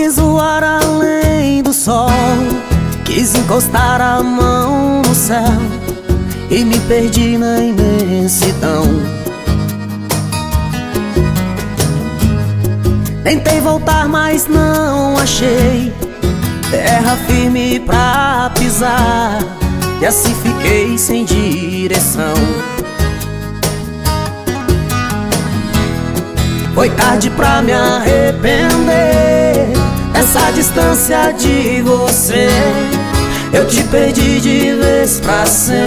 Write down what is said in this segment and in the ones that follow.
Quis voar além do sol, quis encostar a mão no céu e me perdi na imensidão. Tentei voltar, mas não achei terra firme pra pisar, e assim fiquei sem direção. Foi tarde pra me arrepender dessa distância de você. Eu te perdi de vez pra sempre.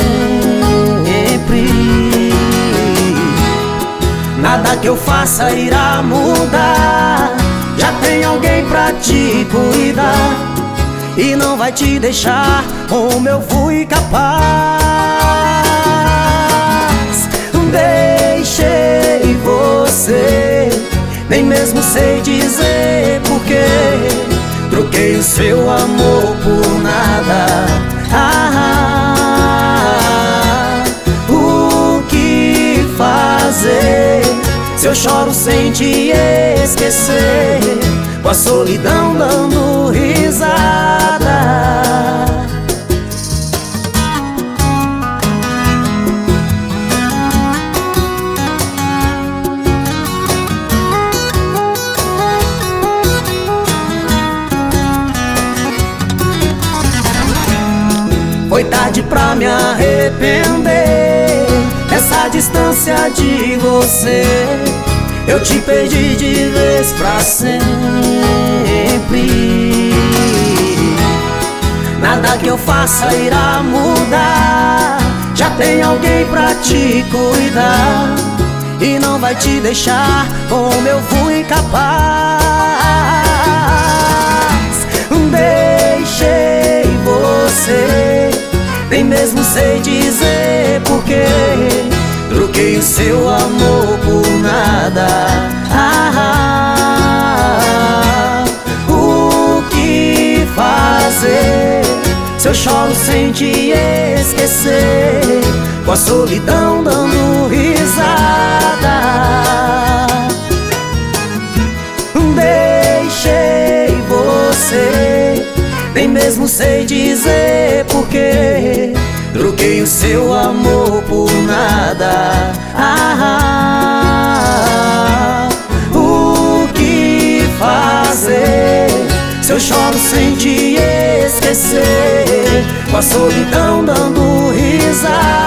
Nada que eu faça irá mudar. Já tem alguém pra te cuidar e não vai te deixar como eu fui capaz. Deixei você, nem mesmo sei dizer porquê. Troquei o seu amor por nada. O que fazer se eu choro sem te esquecer, com a solidão dando risada? Foi tarde pra me arrepender dessa distância de você. Eu te perdi de vez pra sempre. Nada que eu faça irá mudar. Já tem alguém pra te cuidar e não vai te deixar como eu fui capaz. Deixei você, nem mesmo sei dizer porquê. Troquei o seu amor por nada. O que fazer se eu choro sem te esquecer, com a solidão dando risada? Deixei você, nem mesmo sei dizer porquê. Troquei o seu amor por nada. O que fazer se eu choro sem te esquecer, com a solidão dando risada?